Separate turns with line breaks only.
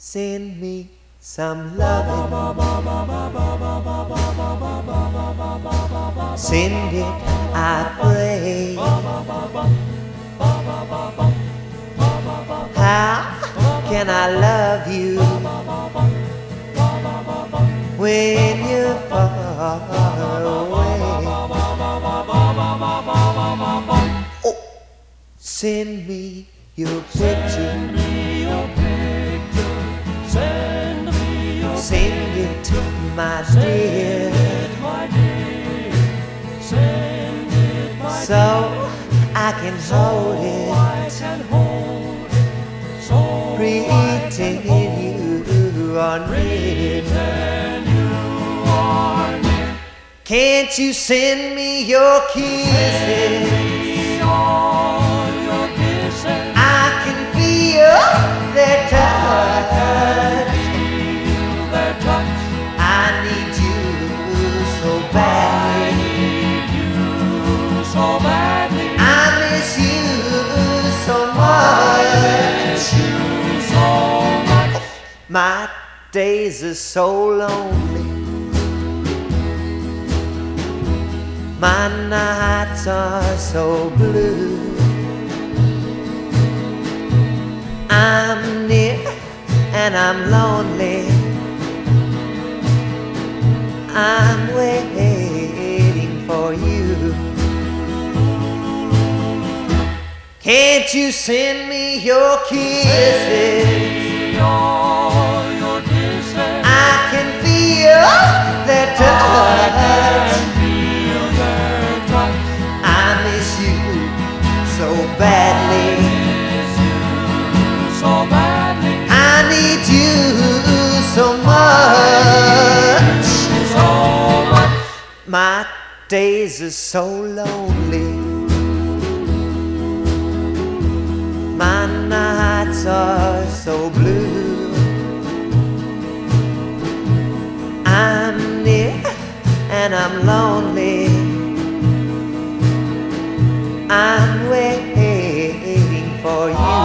Send me some loving. Send it, I pray. How can I love you when you're far away? Oh, send me your picture. Send it, my dear, so I can hold it, pretend you are near. Can't you send me your kisses? I can feel their touch. I need you so badly. I miss you so much. My days are so lonely. My nights are so blue. I'm near and I'm lonely. I'm waiting for you. Can't you send me your kisses? I can feel their touch. I miss you so badly. I need you so much. My days are so lonely. My nights are so blue. I'm near and I'm lonely. I'm waiting for you.